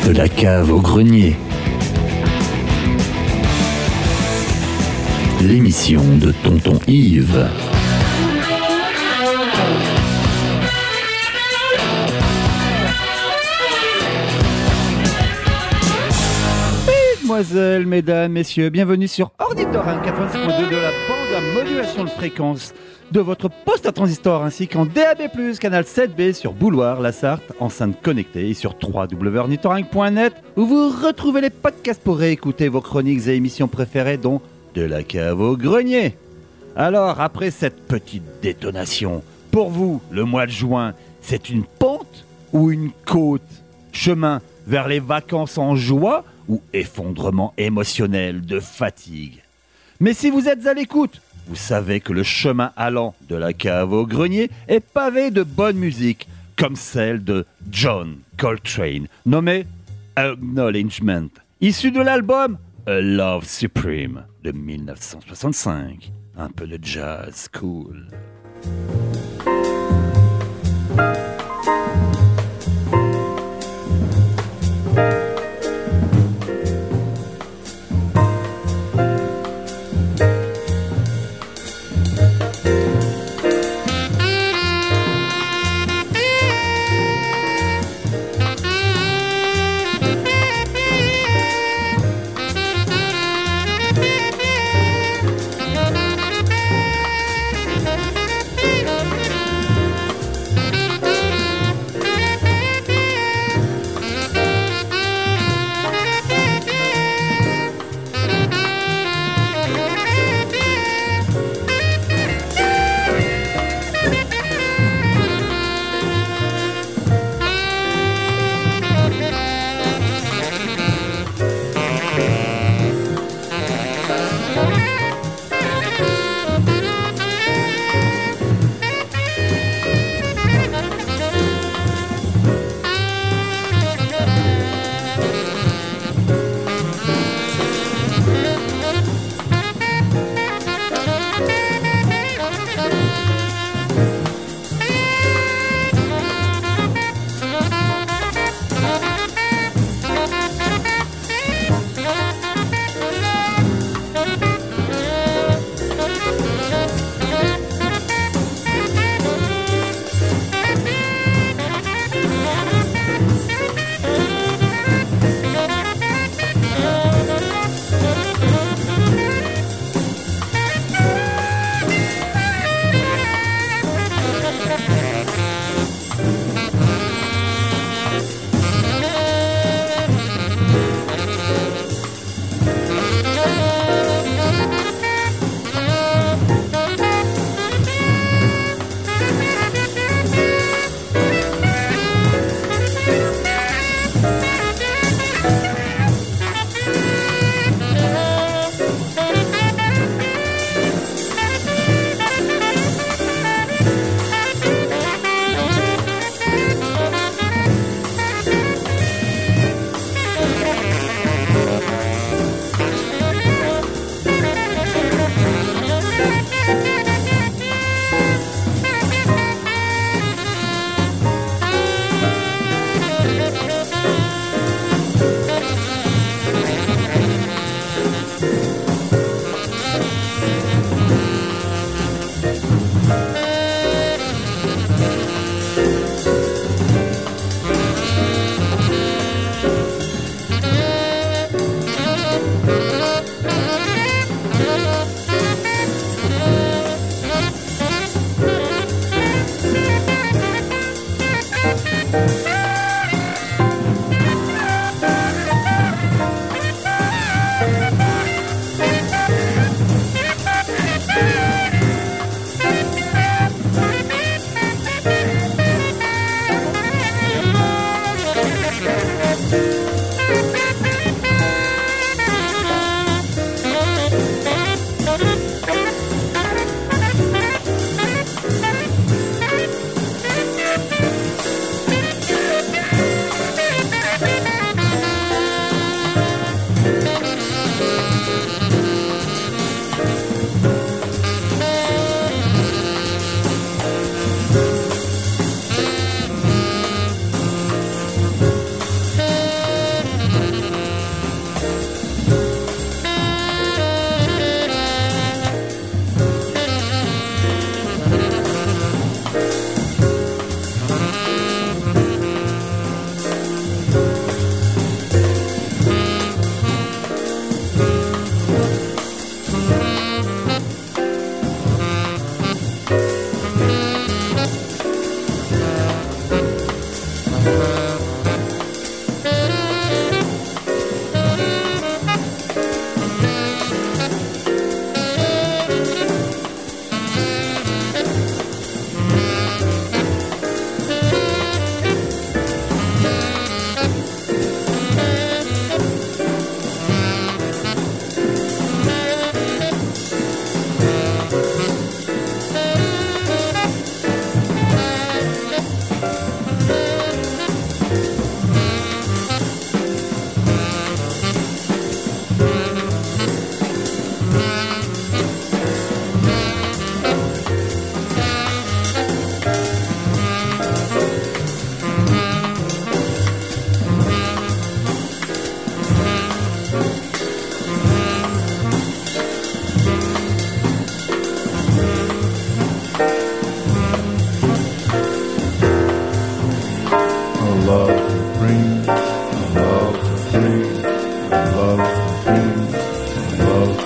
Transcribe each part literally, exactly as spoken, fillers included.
De la cave au grenier. L'émission de Tonton Yves. Mesdemoiselles, mesdames, messieurs, bienvenue sur Ornithorynque quatre-vingt-six point deux de la bande à modulation de fréquence de votre poste à transistor ainsi qu'en D A B plus, canal sept B sur Bouloir, la Sarthe, enceinte connectée et sur w w w point ornithorynque point net où vous retrouvez les podcasts pour réécouter vos chroniques et émissions préférées dont De la cave au grenier. Alors, après cette petite détonation, pour vous, le mois de juin, c'est une pente ou une côte? Chemin vers les vacances en joie ou effondrement émotionnel de fatigue? Mais si vous êtes à l'écoute, vous savez que le chemin allant de la cave au grenier est pavé de bonne musique, comme celle de John Coltrane, nommée Acknowledgement, issu de l'album A Love Supreme de mille neuf cent soixante-cinq. Un peu de jazz cool.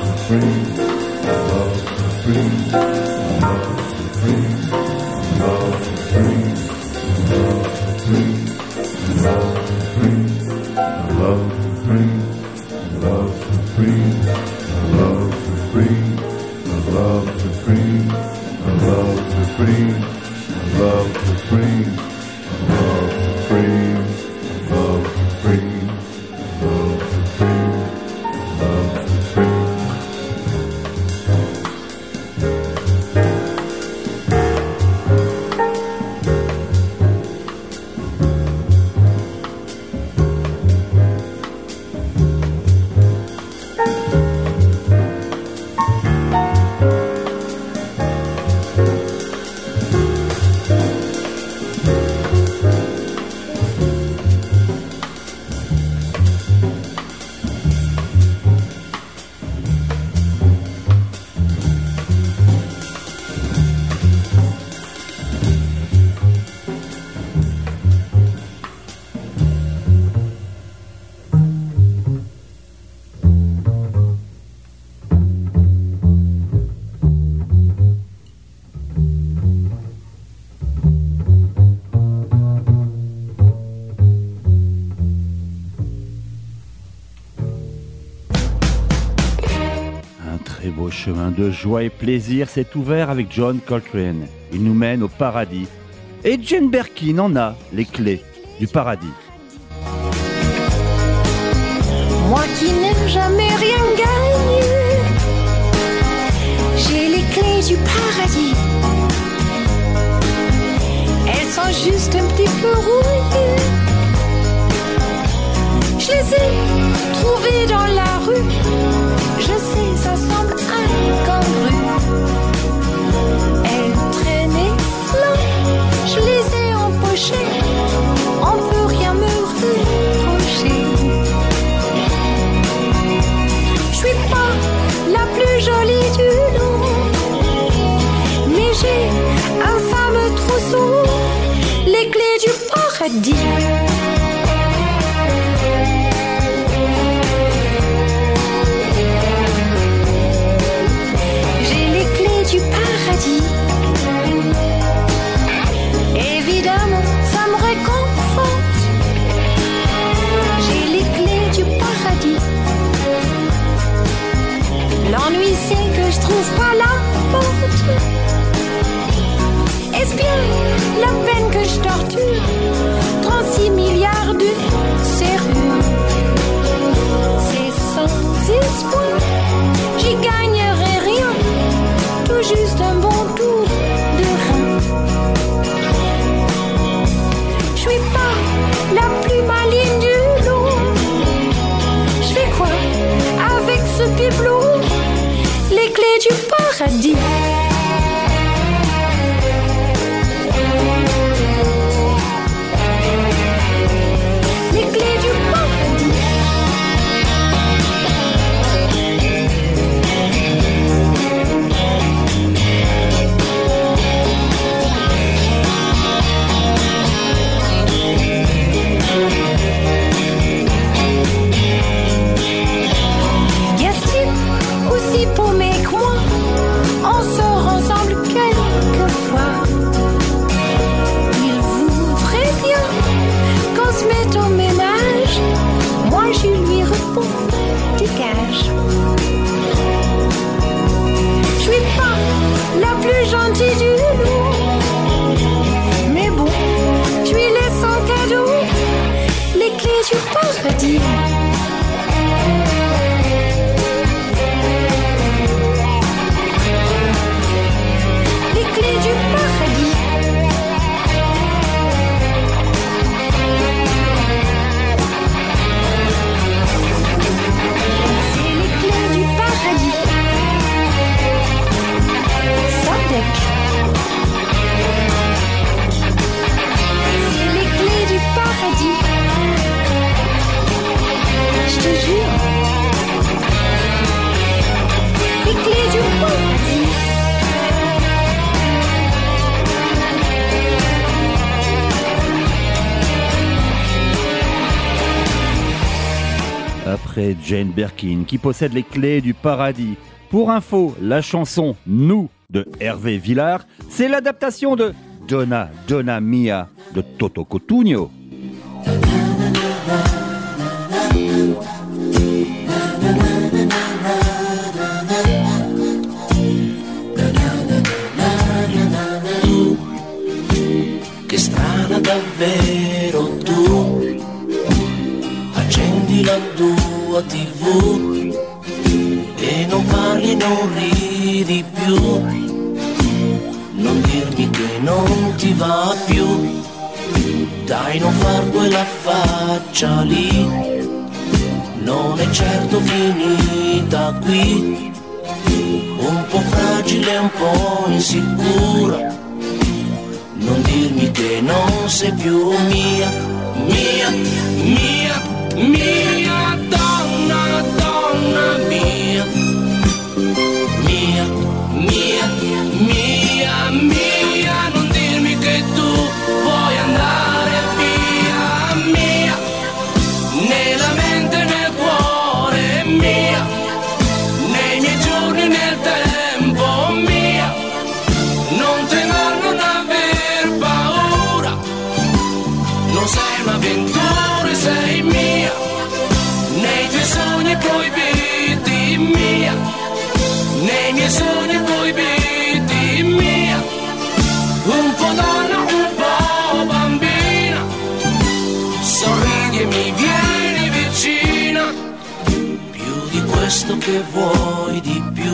Chemin de joie et plaisir s'est ouvert avec John Coltrane. Il nous mène au paradis. Et Jane Birkin en a les clés du paradis. Moi qui n'aime jamais rien gagner, j'ai les clés du paradis. Elles sont juste un petit peu rouillées. Je les ai trouvées dans la rue. Je sais, ça semble incongru. Elles traînaient là, je les ai empochées. On peut rien me reprocher. Je suis pas la plus jolie du lot, mais j'ai un fameux trousseau, les clés du paradis. Du paradis. Évidemment, ça me réconforte. J'ai les clés du paradis. L'ennui, c'est que je trouve pas la porte. Est-ce bien la peine que je torture trente-six milliards de serrures? C'est sans espoir, j'y gagnerai rien. Juste un bon tour de rein. Je suis pas la plus maligne du lot. Je fais quoi avec ce bibelot? Les clés du paradis. Les clés du paradis. Pour mes coins, on se extrait de Jane Birkin qui possède les clés du paradis. Pour info, la chanson Nous de Hervé Villard, c'est l'adaptation de Donna Donna Mia de Toto Cutugno. Che strana davvero tu, accendi la tua tivù e non parli, non ridi più, non dirmi che non ti va più, dai non far quella faccia lì, non è certo finita qui, un po' fragile, un po' insicura, non dirmi che non sei più mia, mia, mia, mia donna, donna mia, mia, mia, mia, mia, non dirmi che tu vuoi andare via, mia, nella mente, nel cuore, mia, nei miei giorni, nel tempo, mia, non temer, non aver paura, non sei un'avventura, sei mia, nei tuoi sogni proibiti, mia, nei miei sogni proibiti, mia, un po' donna, un po' bambina, sorridi e mi vieni vicina, più di questo che vuoi di più,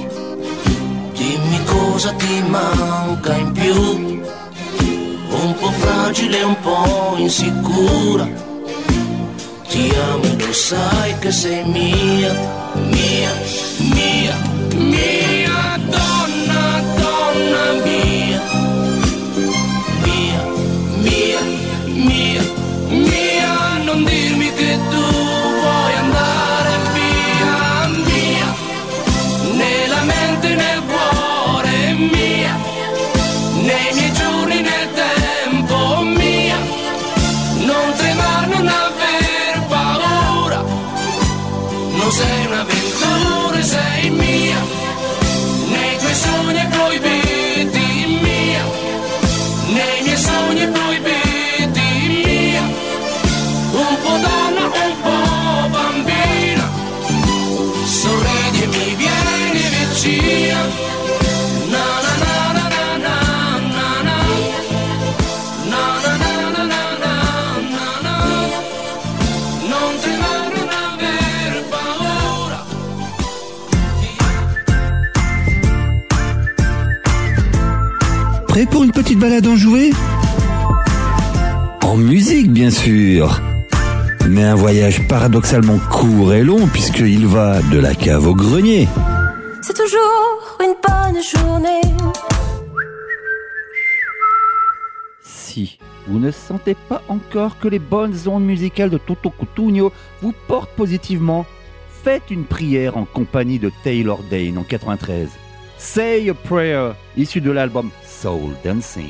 dimmi cosa ti manca in più, un po' fragile, un po' insicura, ti amo e lo sai che sei mia, mia, mia, mia donna, donna mia, mia, mia, mia, mia, non dirmi che tu vuoi andare via, mia, nella mente, nel cuore, mia, nei miei giorni, nel tempo, mia, non tremare, non aver paura, non sei un'avventura, sei mia, nei tuoi sogni proibiti, mia, nei miei sogni proibiti, mia, un po' donna, un po' bambina, sorridi e mi vieni vicina, na na na na na na na na, na na na na na na na, non tremare, non aver paura. Prêt pour une petite balade enjouée? En musique, bien sûr. Mais un voyage paradoxalement court et long puisqu'il va de la cave au grenier. C'est toujours une bonne journée. Si vous ne sentez pas encore que les bonnes ondes musicales de Toto Cutugno vous portent positivement, faites une prière en compagnie de Taylor Dayne en quatre-vingt-treize. Say a Prayer, issu de l'album Soul Dancing.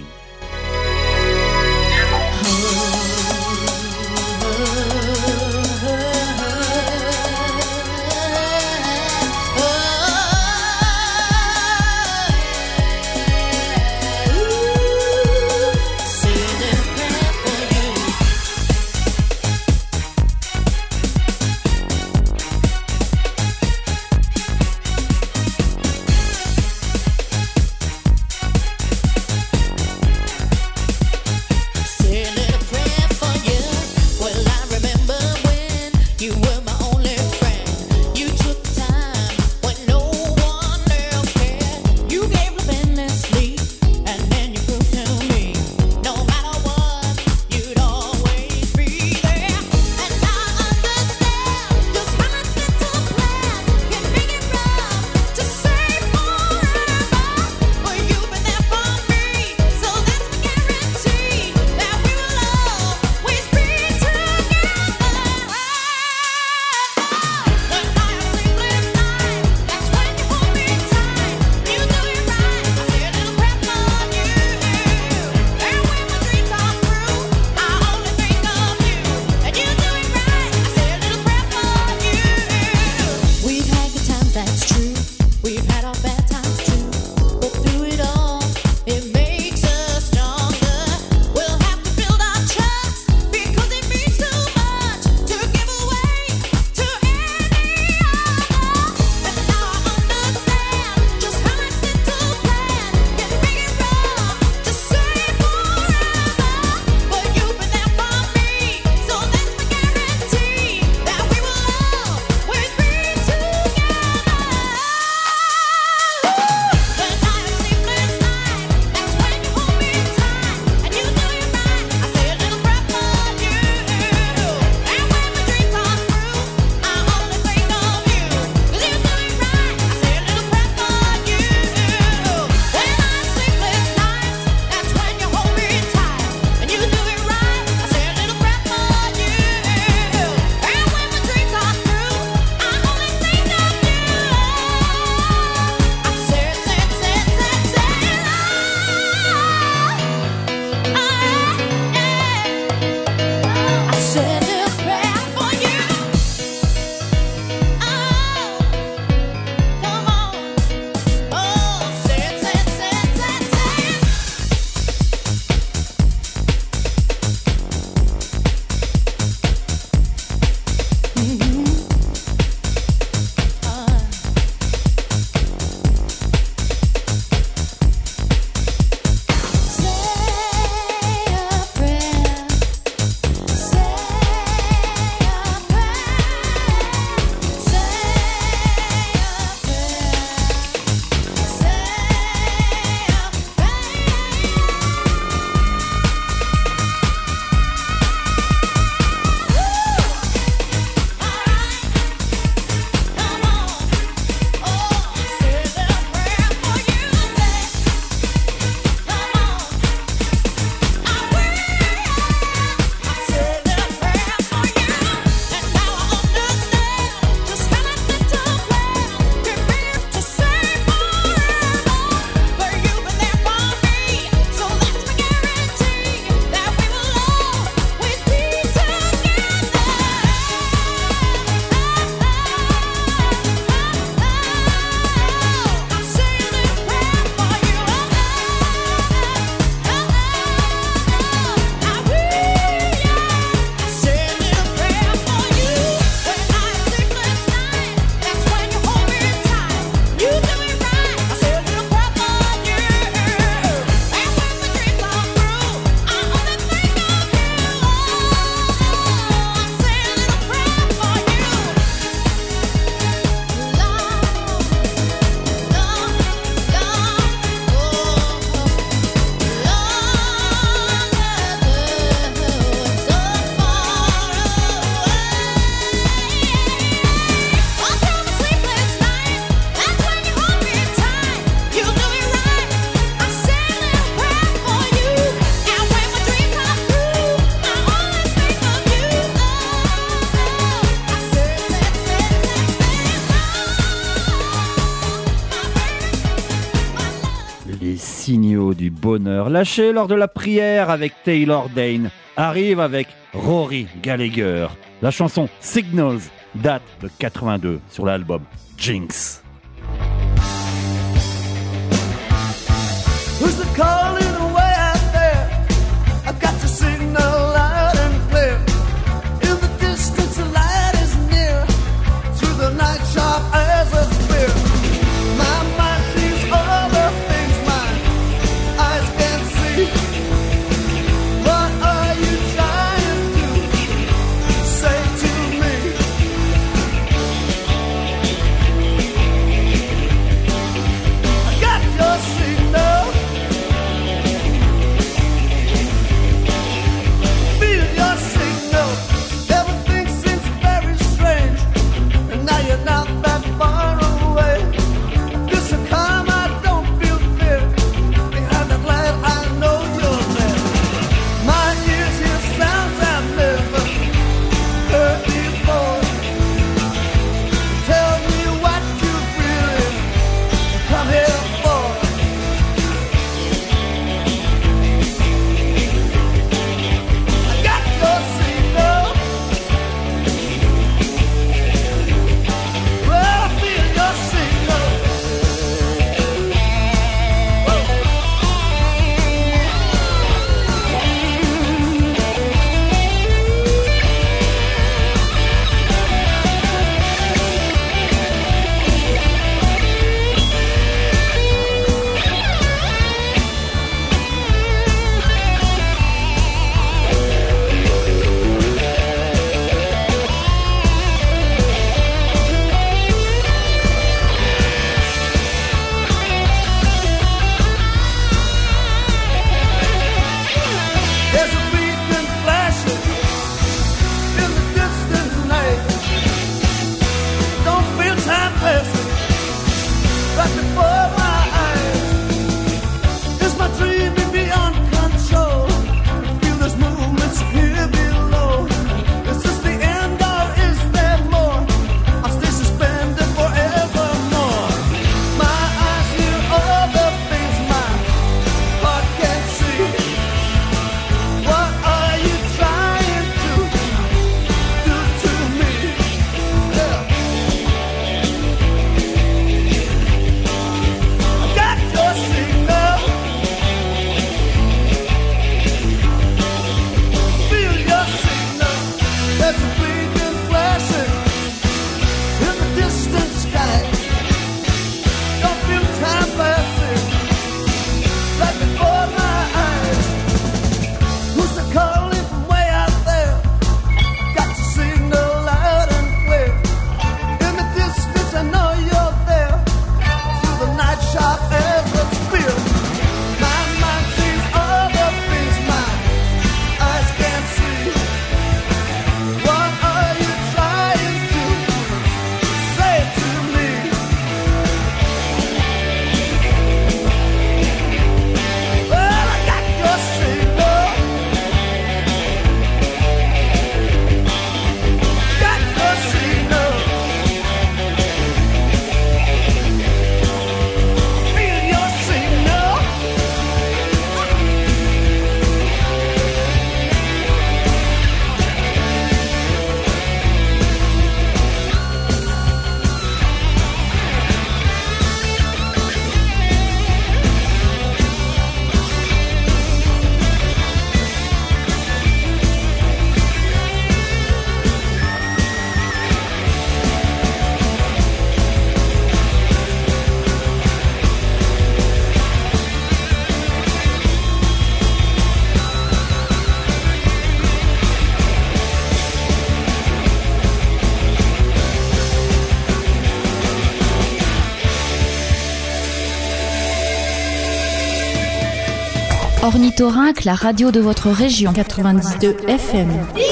Les signaux du bonheur lâchés lors de la prière avec Taylor Dayne arrivent avec Rory Gallagher. La chanson Signals date de quatre-vingt-deux sur l'album Jinx. Who's the calling away out there? I've got the signal loud and clear. In the distance, the light is near. Through the night sharp as a spear. My mind sees all the things my eyes can't see. What are you trying to say to me? I got your signal. Feel your signal. Everything seems very strange, and now you're not that far away. This a calm, I don't feel fear. Behind that light, I know you're there. My ears hear sounds I've never heard before. Tell me what you really come here for. I got your signal. Well, I feel your signal. There's a beacon flashing in the distant night. Don't feel time passing right before my eyes. Is my dreaming beyond control? Feel those movements here below. Is this the end or is there more? I'll stay suspended forevermore. My eyes hear all the things my heart can't see. What are you trying to do to me? Yeah. I got your signal. Feel your signal. There's a beacon flashing in the distant sky. Don't feel time passing right before my eyes. Who's the calling from way out there? Got your signal loud and clear. In the distance, I know you're there. Through the night sharp as a spear. My mind sees all the things my eyes can't see. What are you trying to say to me? Well, I got your signal. Got your signal. Feel your signal. Ornithorynque, la radio de votre région. quatre-vingt-dix-deux F M.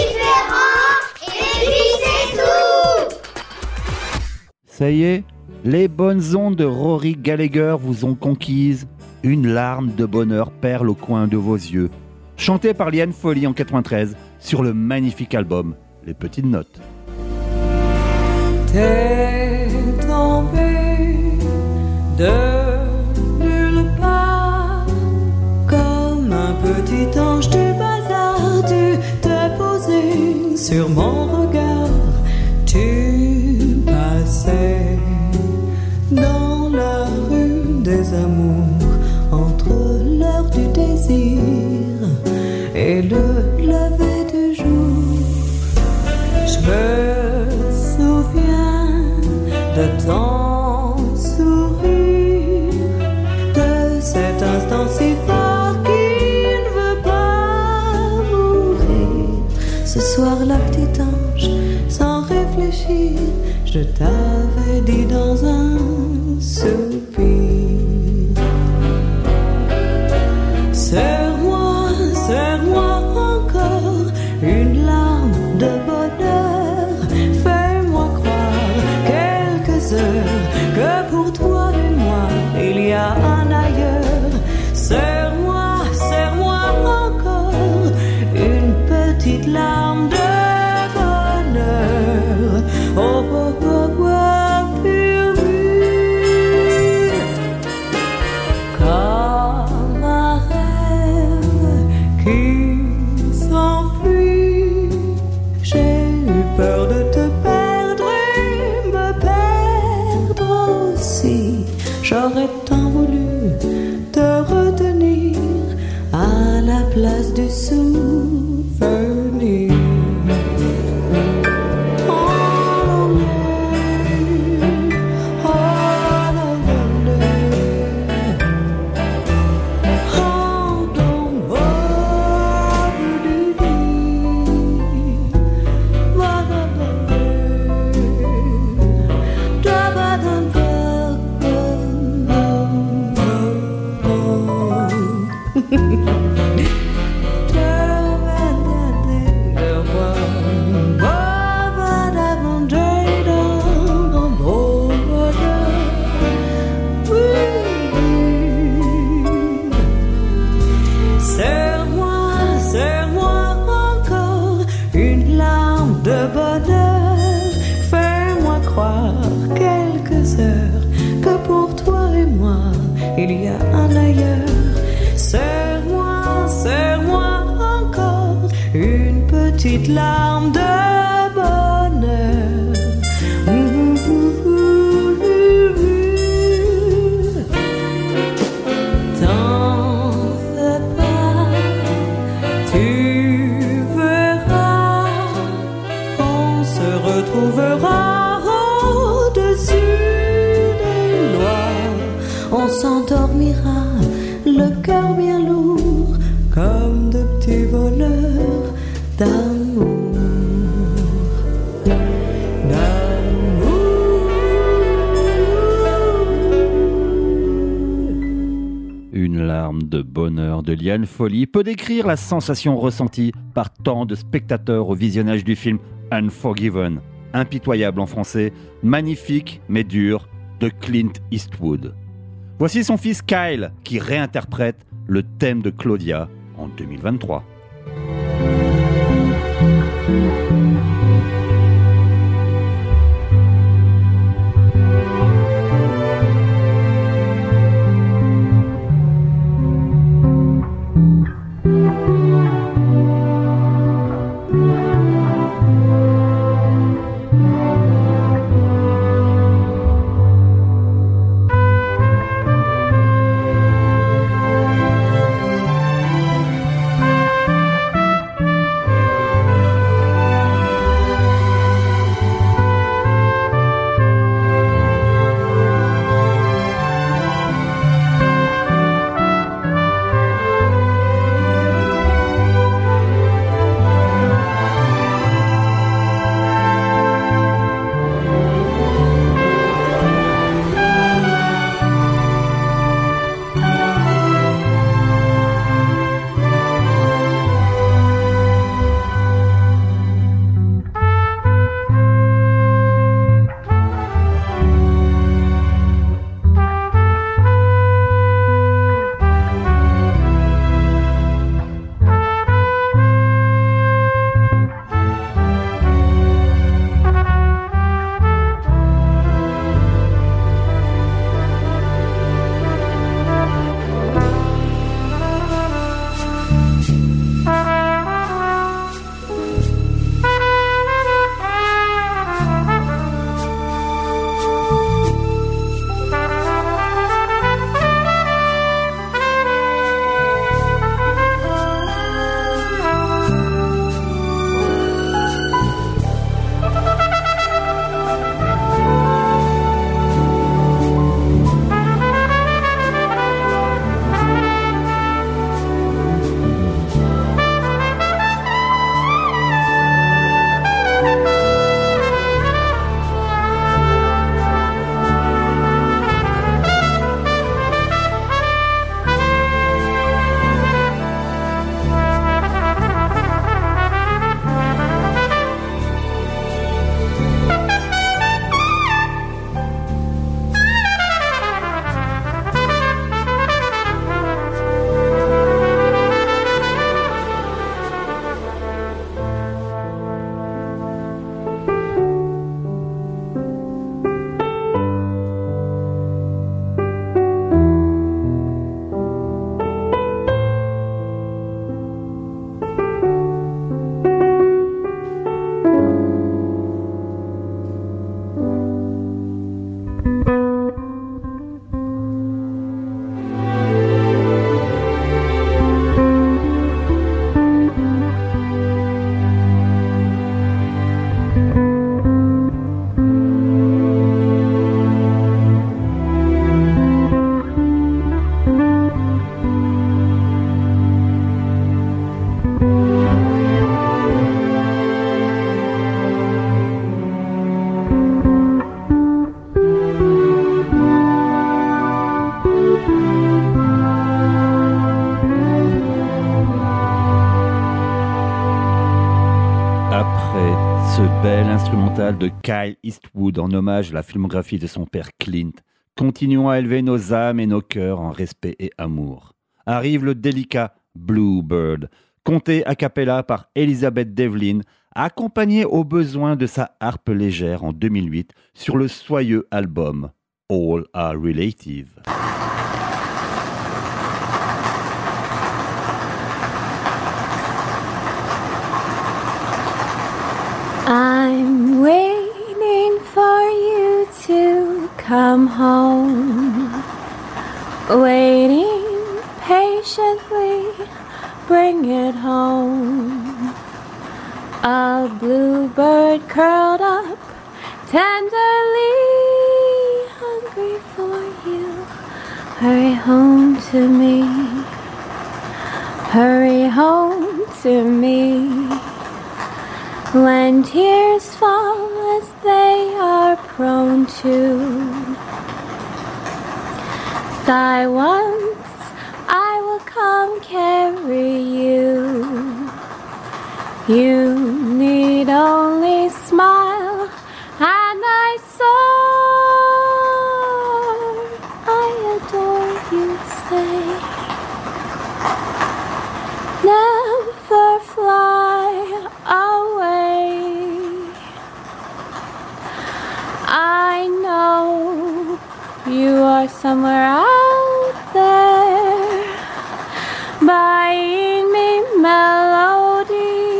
Ça y est, les bonnes ondes de Rory Gallagher vous ont conquise. Une larme de bonheur perle au coin de vos yeux. Chanté par Liane Folly en quatre-vingt-treize sur le magnifique album Les Petites Notes. T'es tombé de nulle part. sur mon regard, tu passais dans la rue des amours, entre l'heure du désir et le lever du jour. Je me souviens de ton sourire, de cet instant si fort qui ne veut pas mourir. Ce soir, la petite ange, sans réfléchir, je t'avais dit dans un soupir. Serre-moi, serre-moi encore une larme de bonheur. Fais-moi croire quelques heures que pour toi et moi il y a un ailleurs. Serre-moi, serre-moi encore une petite larme de bonheur. Oh, oh, oh, oh, pur but, comme un rêve qui s'enfuit. J'ai eu peur de te perdre et me perdre aussi. J'aurais tant voulu te retenir à la place du souvenir. Il y a un ailleurs. Serre-moi, serre-moi encore une petite larme de bonheur. T'en fais pas, tu verras, on se retrouvera au-dessus des lois. On s'endormira, le cœur bien lourd, comme de petits voleurs d'amour. Une larme de bonheur de Liane Folly peut décrire la sensation ressentie par tant de spectateurs au visionnage du film Unforgiven, impitoyable en français, magnifique mais dur, de Clint Eastwood. Voici son fils Kyle qui réinterprète le thème de Claudia en deux mille vingt-trois. Ce bel instrumental de Kyle Eastwood en hommage à la filmographie de son père Clint. Continuons à élever nos âmes et nos cœurs en respect et amour. Arrive le délicat Bluebird, conté a cappella par Elizabeth Devlin, accompagné au besoin de sa harpe légère en deux mille huit sur le soyeux album All Are Relative. I'm waiting for you to come home, waiting patiently, bring it home. A bluebird curled up, tenderly hungry for you. Hurry home to me, hurry home to me. When tears fall as they are prone to, sigh once, I will come carry you. You need only smile and I soar. I adore you, say. Never fly away. I know you are somewhere out there, buying me melodies,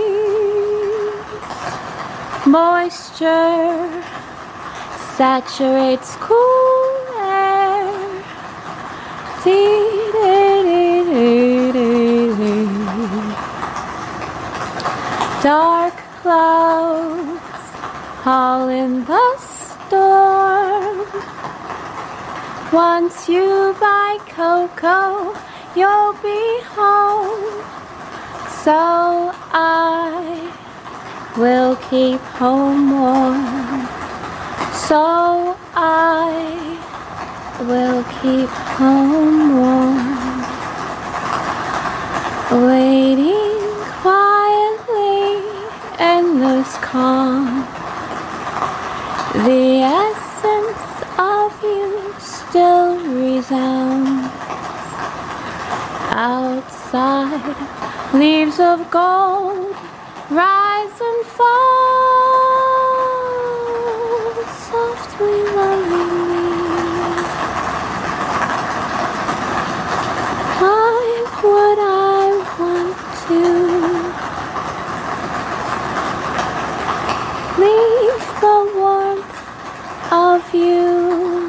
moisture saturates cool air. Dee-dee-dee-dee-dee. Dark clouds all in the storm. Once you buy cocoa, you'll be home. So I will keep home warm. So I will keep home warm. Waiting quietly, endless calm. The essence of you still resounds. Outside, leaves of gold rise and fall, softly lulling me. Why would I want to leave the warmth of you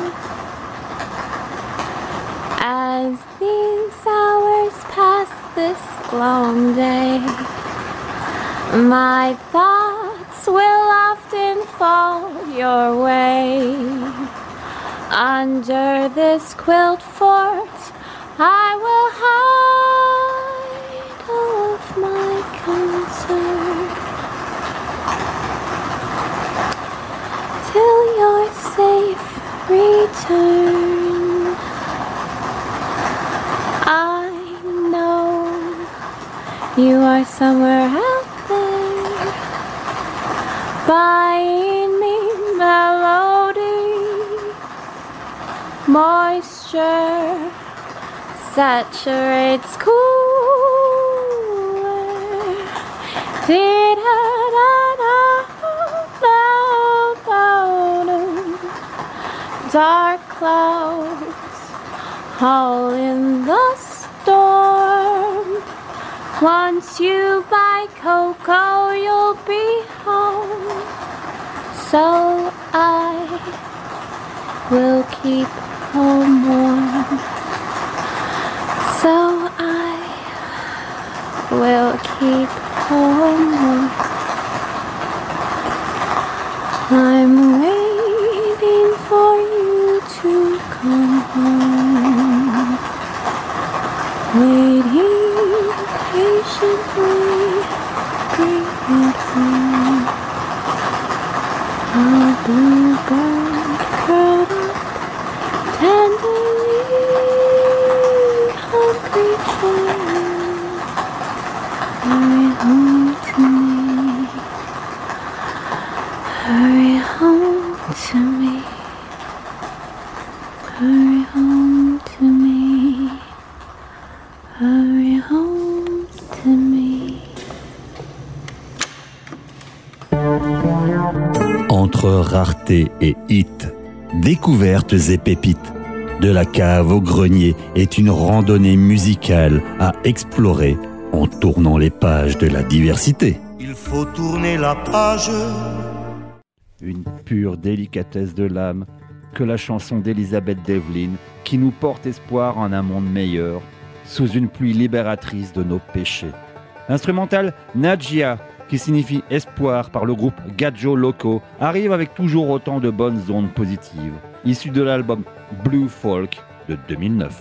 as these hours pass this long day? My thoughts will often fall your way. Under this quilt fort I will hide all of my concern till your safe return. I know you are somewhere out there, buying me melody, moisture saturates cooler. Dark clouds all in the storm. Once you buy cocoa, you'll be home. So I will keep home warm. So I will keep home warm. I'm waiting for you to come home. Waiting patiently, bring it home. A bluebird curled up tenderly, hungry for you. Hurry home to me. raretés et hits, découvertes et pépites. De la cave au grenier est une randonnée musicale à explorer en tournant les pages de la diversité. Il faut tourner la page. Une pure délicatesse de l'âme que la chanson d'Elisabeth Devlin qui nous porte espoir en un monde meilleur sous une pluie libératrice de nos péchés. L'instrumental Najia, qui signifie espoir par le groupe Gadjo Loco, arrive avec toujours autant de bonnes ondes positives, issu de l'album Blue Folk de deux mille neuf.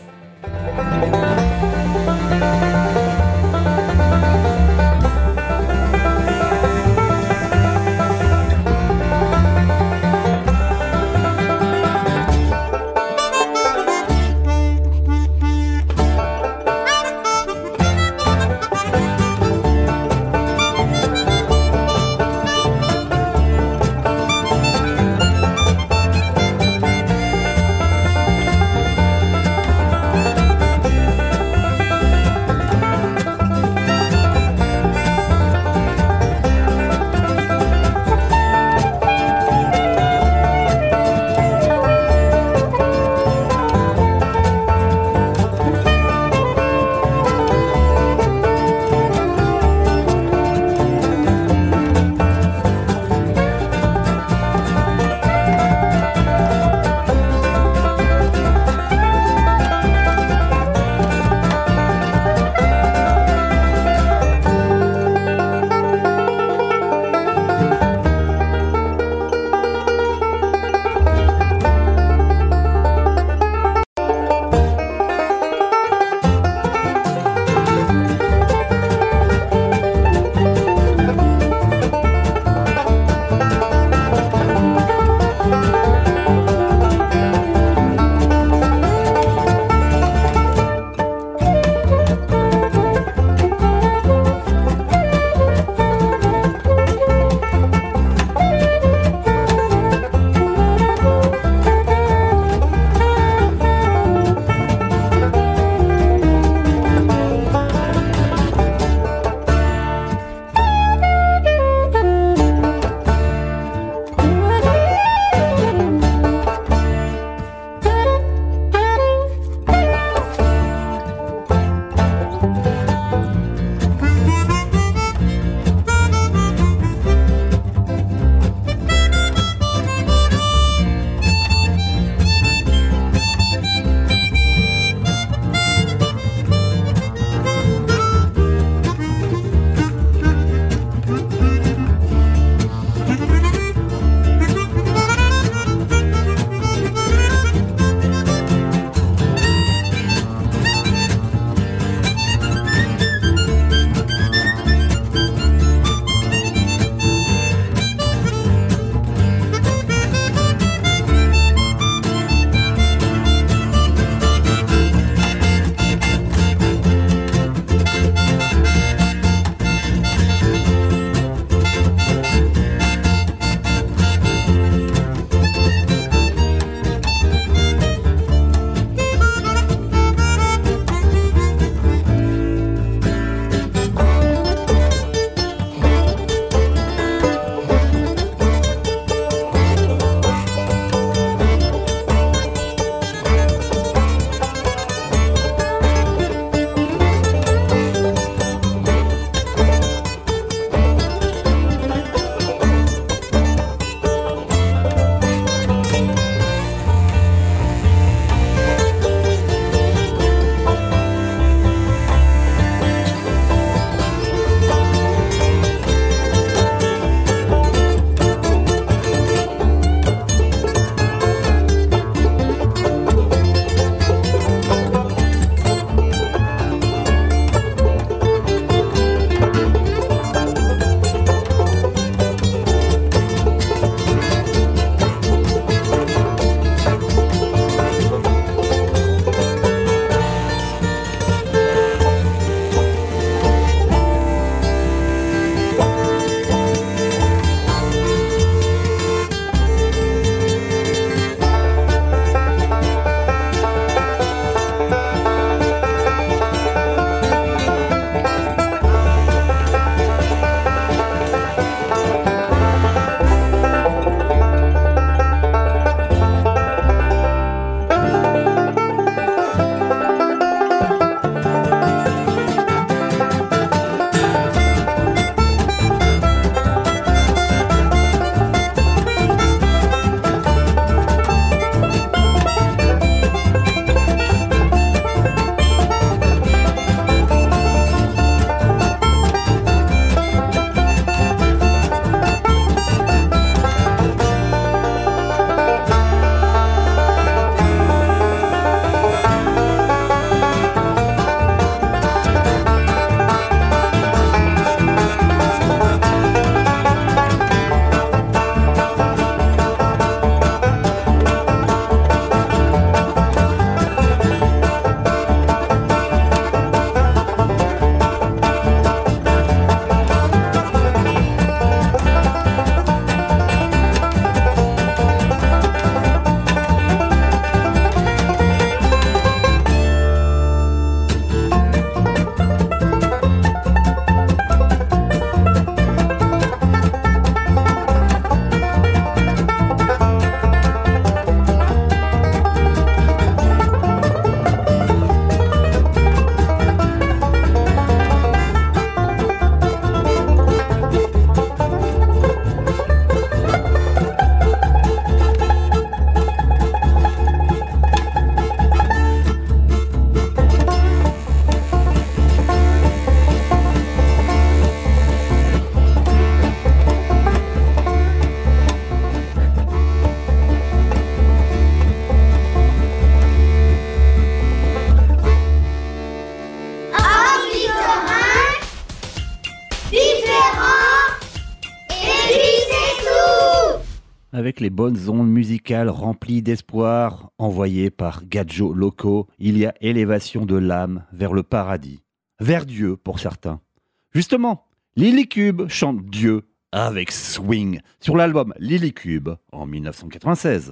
avec les bonnes ondes musicales remplies d'espoir envoyées par Gadjo Loco, il y a élévation de l'âme vers le paradis, vers Dieu pour certains. Justement, Lilycube chante Dieu avec swing sur l'album Lilycube en dix-neuf cent quatre-vingt-seize.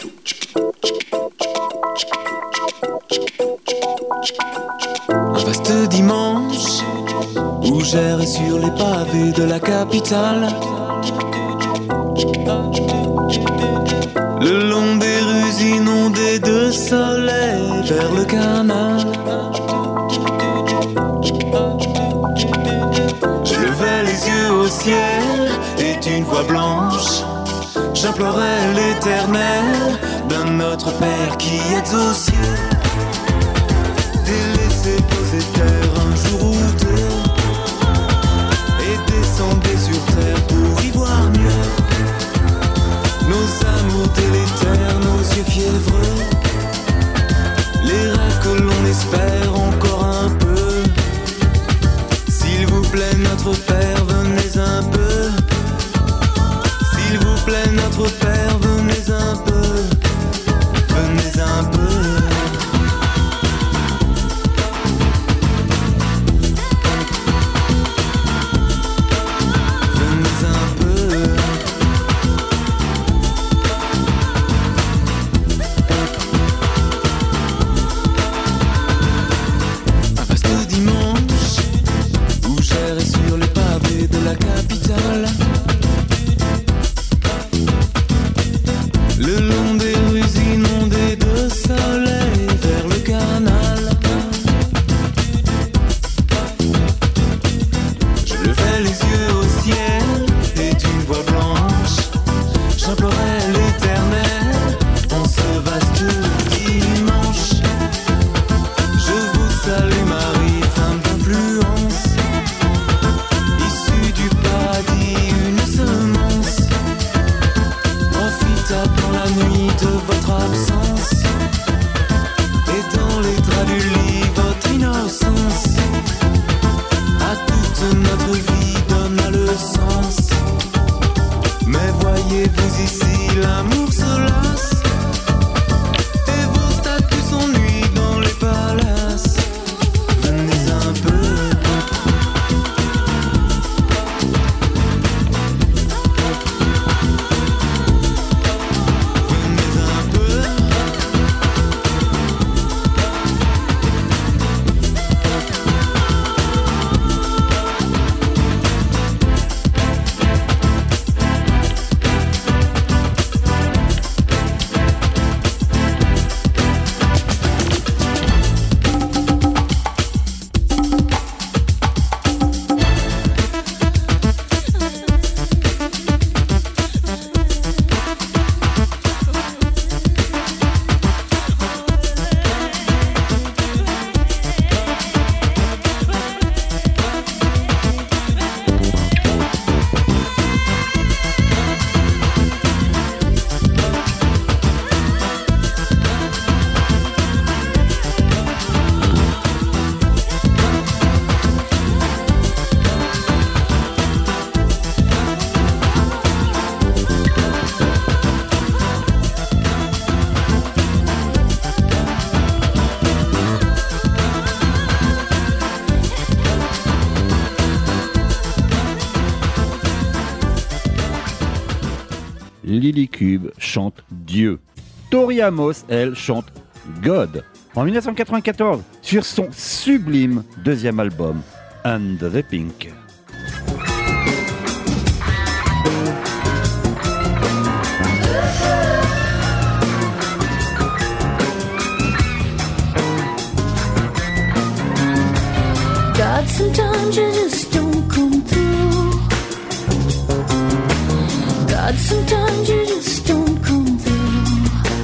Un vaste dimanche où j'errais sur les pavés de la capitale, le long des rues inondées de soleil vers le canal. Je levais les yeux au ciel et d'une voix blanche j'implorais l'Éternel d'un Notre Père qui êtes aux cieux. Délaissez vos éthers un jour ou deux et descendez sur terre pour y voir mieux nos amours délétères, nos yeux fiévreux, les rêves que l'on espère encore un peu. S'il vous plaît notre Père, venez un peu. S'il vous plaît notre Père, venez un peu. Venez un peu. La capitale, le long des rues inondées de soleil vers le canal. Je levais les yeux au ciel et d'une voix blanche j'implorais l'Éternel en ce vaste dimanche. Je vous salue Marie, femme d'influence, dans la nuit de votre absence et dans les draps du lit votre innocence à toute notre vie donne le sens. Mais voyez-vous ici l'amour se lasse et vos statues s'ennuient dans les palaces. Venez un peu. Lilycube chante Dieu. Tori Amos, elle, chante God. En dix-neuf cent quatre-vingt-quatorze, sur son sublime deuxième album, Under the Pink. God, sometimes you just don't come through. God, sometimes you just don't come through.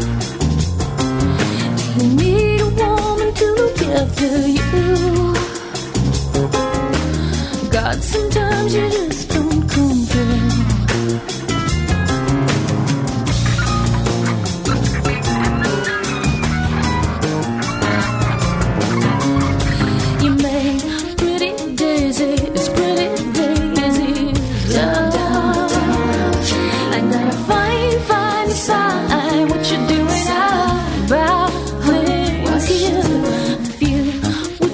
Do you need a woman to look after you? God, sometimes you just don't come through. You made pretty daisies, pretty daisies. I got a fine, fine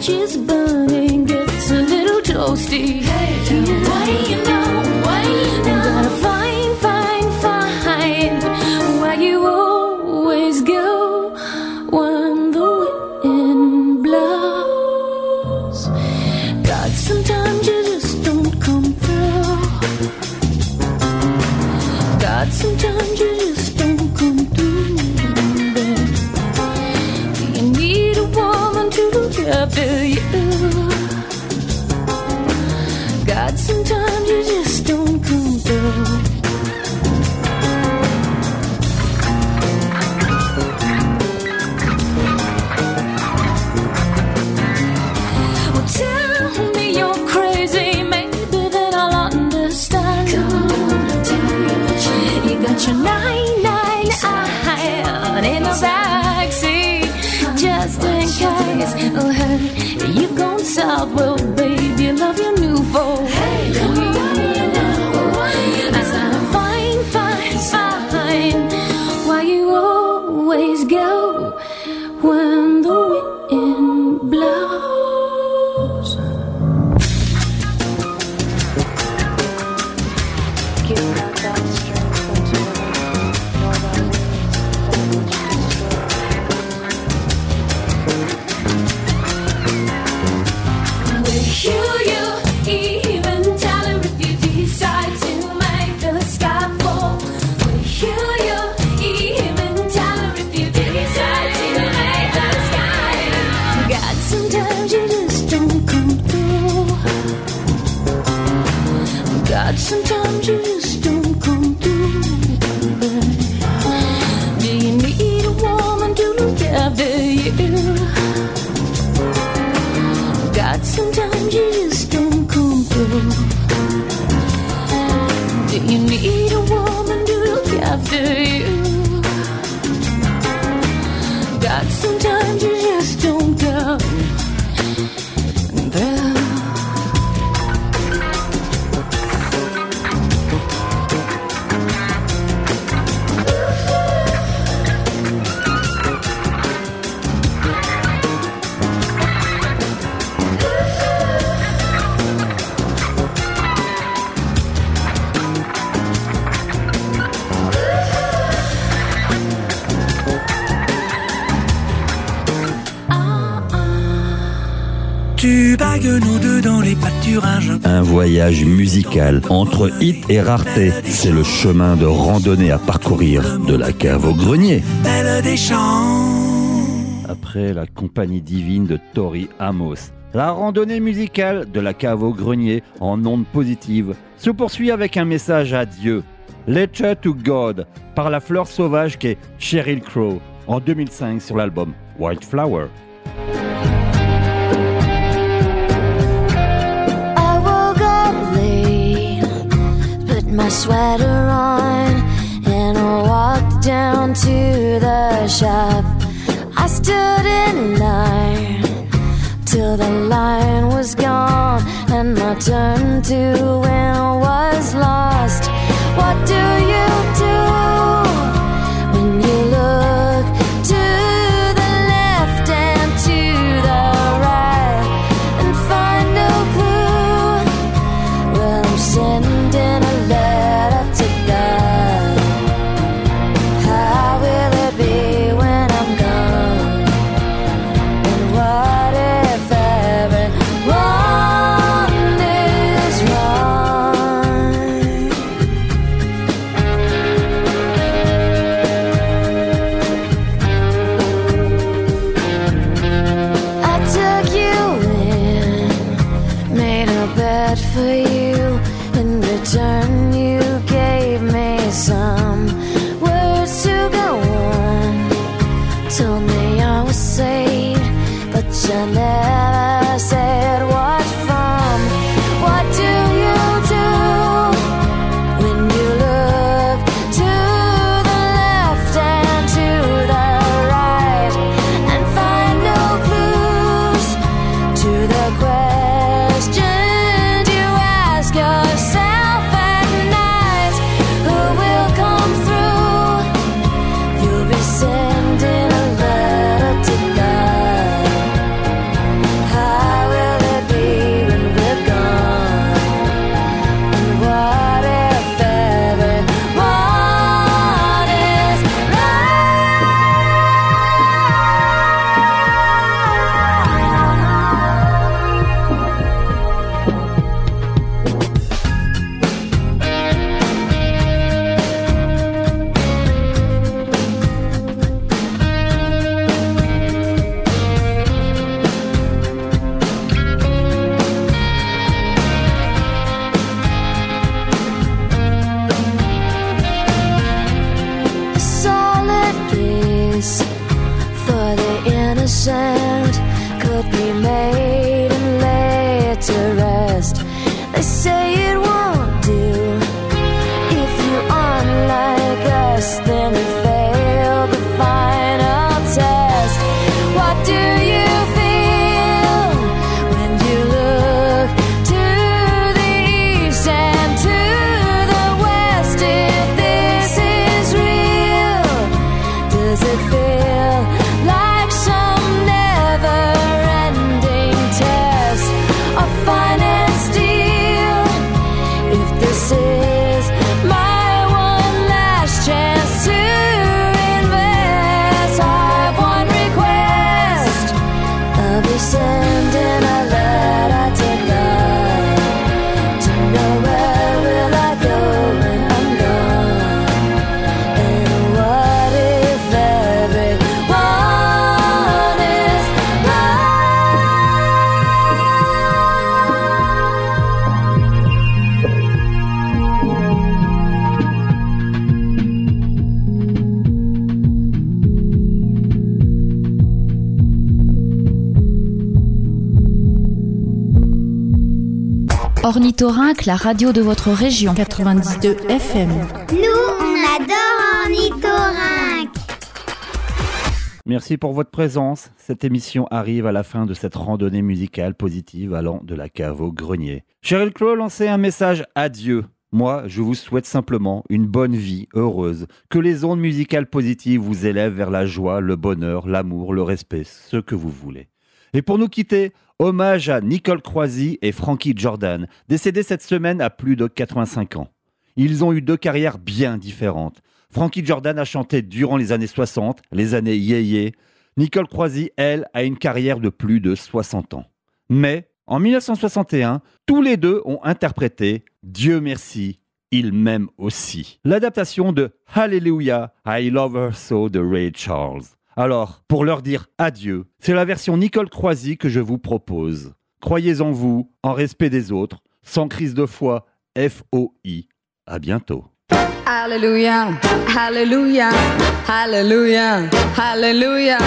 matches burning gets a little toasty. Hey, yeah. What do you know? What do you know? Gotta find, find, find where you always go when the wind blows. God, sometimes you just don't come through. God, sometimes you just don't come through. Do you need a woman to look after you? God, sometimes you just don't come through. Well, tell me you're crazy, maybe then I'll understand. You got your nine nine iron in the backseat, just in case. Oh, hey, you gone south, well, baby, you love your new folk. Hey, you know, you know, I gotta find, find, find why you always go when the wind blows. Give out that strength until with you, you even tell her if you decide to make the sky fall. With you, you even tell her if you decide to make the sky. God, sometimes you just don't come through. God, sometimes you just don't come through. Do you need a woman to look after you? God, sometimes you just don't come through. Do you need a woman to look after you? God, sometimes you just don't come through. Tu bagues nous deux dans les pâturages. Un voyage musical entre hit et rareté. C'est le chemin de randonnée à parcourir de la cave au grenier. Belle des champs. Après la compagnie divine de Tori Amos, la randonnée musicale de la cave au grenier en ondes positives se poursuit avec un message à Dieu. Letter to God par la fleur sauvage qu'est Sheryl Crow en deux mille cinq sur l'album White Flower. I woke up late, put my sweater on, and I walked down to the shop. I stood in line till the line was gone, and my turn to win was lost. What do you do when you look to the left and to the right and find no clue? Well, I'm sending a letter to God. How will it be when I'm gone? And what if everyone is wrong? I took you in, made a bed for you. In return, you gave me some words to go on. Told me I was saved, but you never said what from. What do you do when you look to the left and to the right and find no clues to the questions you ask yourself at night? Who will come through? You'll be sending a letter to God. How could be made and laid to rest. They say it won't do. If you aren't like us, then you failed the final test. What do you feel when you look to the east and to the west? If this is real, does it feel like some never-ending test of fine and steel? If this is my one last chance to invest, I have one request. I'll be sending a letter to God to know where will I go when I'm gone. And what if everyone is Ornithorynque, la radio de votre région. quatre-vingt-dix-deux F M. Nous, on adore Ornithorynque. Merci pour votre présence. Cette émission arrive à la fin de cette randonnée musicale positive allant de la cave au grenier. Sheryl Crow lançait un message adieu. Moi, je vous souhaite simplement une bonne vie heureuse, que les ondes musicales positives vous élèvent vers la joie, le bonheur, l'amour, le respect, ce que vous voulez. Et pour nous quitter, hommage à Nicole Croisy et Frankie Jordan, décédés cette semaine à plus de quatre-vingt-cinq ans. Ils ont eu deux carrières bien différentes. Frankie Jordan a chanté durant les années soixante, les années yéyé. Nicole Croisy, elle, a une carrière de plus de soixante ans. Mais, en mille neuf cent soixante et un, tous les deux ont interprété « Dieu merci, il m'aime aussi ». L'adaptation de « Hallelujah, I Love Her So » de Ray Charles. Alors, pour leur dire adieu, c'est la version Nicole Croisy que je vous propose. Croyez en vous, en respect des autres, sans crise de foi, F O I. À bientôt. Hallelujah, hallelujah, hallelujah, hallelujah.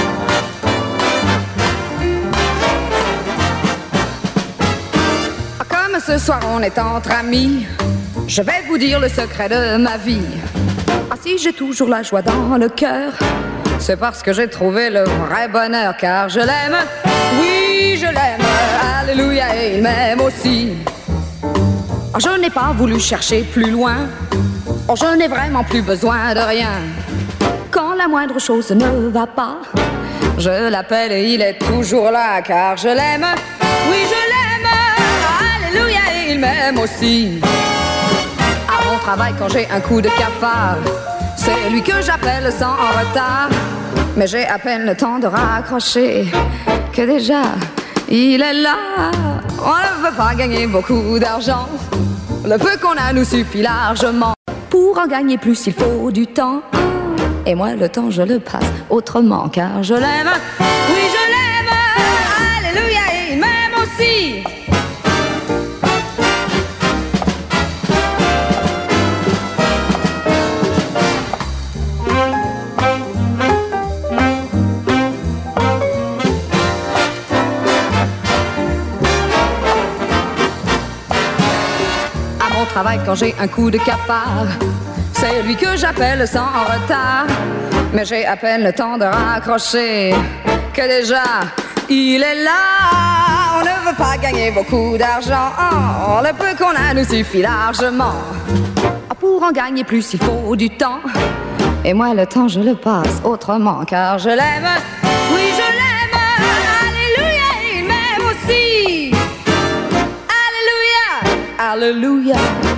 Comme ce soir on est entre amis, je vais vous dire le secret de ma vie. Ah, si j'ai toujours la joie dans le cœur, c'est parce que j'ai trouvé le vrai bonheur. Car je l'aime, oui je l'aime, alléluia, et il m'aime aussi. Oh, je n'ai pas voulu chercher plus loin, oh, je n'ai vraiment plus besoin de rien. Quand la moindre chose ne va pas, je l'appelle et il est toujours là. Car je l'aime, oui je l'aime, alléluia, et il m'aime aussi. À mon travail quand j'ai un coup de cafard, c'est lui que j'appelle sans retard. Mais j'ai à peine le temps de raccrocher que déjà il est là. On ne veut pas gagner beaucoup d'argent, le peu qu'on a nous suffit largement. Pour en gagner plus il faut du temps, et moi le temps je le passe autrement. Car je l'aime, oui je l'aime, alléluia, et il m'aime aussi. Travail quand j'ai un coup de cafard, c'est lui que j'appelle sans retard. Mais j'ai à peine le temps de raccrocher que déjà il est là. On ne veut pas gagner beaucoup d'argent, oh, le peu qu'on a nous suffit largement. Pour en gagner plus il faut du temps, et moi le temps je le passe autrement. Car je l'aime, oui je l'aime, alléluia, il m'aime aussi. Alléluia, alléluia.